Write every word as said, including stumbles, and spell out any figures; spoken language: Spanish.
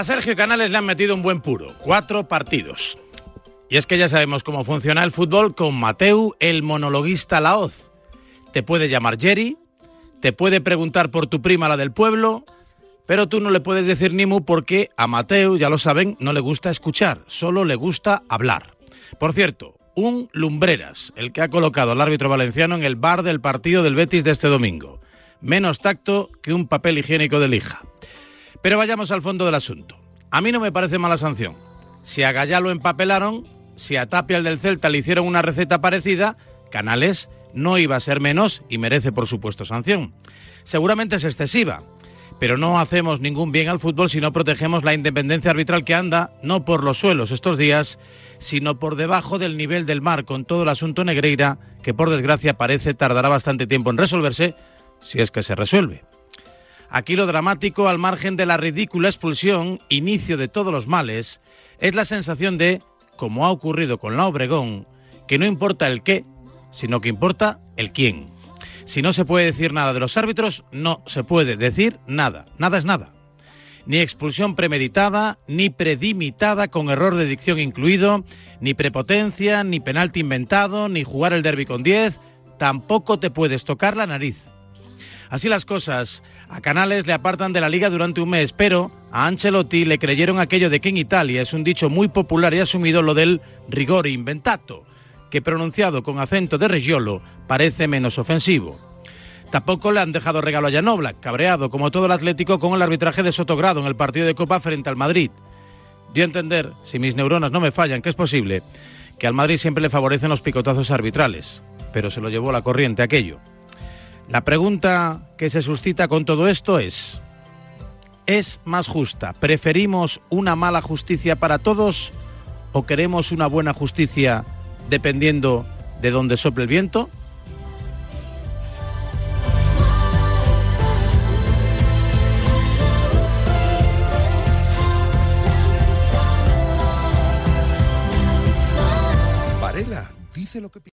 Sergio Canales le han metido un buen puro, cuatro partidos. Y es que ya sabemos cómo funciona el fútbol con Mateu, el monologuista Laoz. Te puede llamar Jerry, te puede preguntar por tu prima, la del pueblo, pero tú no le puedes decir ni mu porque a Mateu, ya lo saben, no le gusta escuchar, solo le gusta hablar. Por cierto, un Lumbreras, el que ha colocado al árbitro valenciano en el bar del partido del Betis de este domingo. Menos tacto que un papel higiénico de lija. Pero vayamos al fondo del asunto. A mí no me parece mala sanción. Si a Gallá lo empapelaron, si a Tapia, el del Celta, le hicieron una receta parecida, Canales no iba a ser menos y merece, por supuesto, sanción. Seguramente es excesiva, pero no hacemos ningún bien al fútbol si no protegemos la independencia arbitral que anda, no por los suelos estos días, sino por debajo del nivel del mar, con todo el asunto Negreira, que por desgracia parece tardará bastante tiempo en resolverse, si es que se resuelve. Aquí lo dramático, al margen de la ridícula expulsión, inicio de todos los males, es la sensación de, como ha ocurrido con la Obregón, que no importa el qué, sino que importa el quién. Si no se puede decir nada de los árbitros, no se puede decir nada. Nada es nada. Ni expulsión premeditada, ni predimitada con error de dicción incluido, ni prepotencia, ni penalti inventado, ni jugar el derbi con diez, tampoco te puedes tocar la nariz. Así las cosas, a Canales le apartan de la Liga durante un mes, pero a Ancelotti le creyeron aquello de que en Italia es un dicho muy popular y asumido, lo del rigore inventato, que pronunciado con acento de Reggiolo parece menos ofensivo. Tampoco le han dejado regalo a Jan Oblak, cabreado como todo el Atlético con el arbitraje de Sotogrado en el partido de Copa frente al Madrid. Dio a entender, si mis neuronas no me fallan, que es posible, que al Madrid siempre le favorecen los picotazos arbitrales, pero se lo llevó la corriente aquello. La pregunta que se suscita con todo esto es, ¿es más justa? ¿Preferimos una mala justicia para todos o queremos una buena justicia dependiendo de dónde sople el viento? Varela dice lo que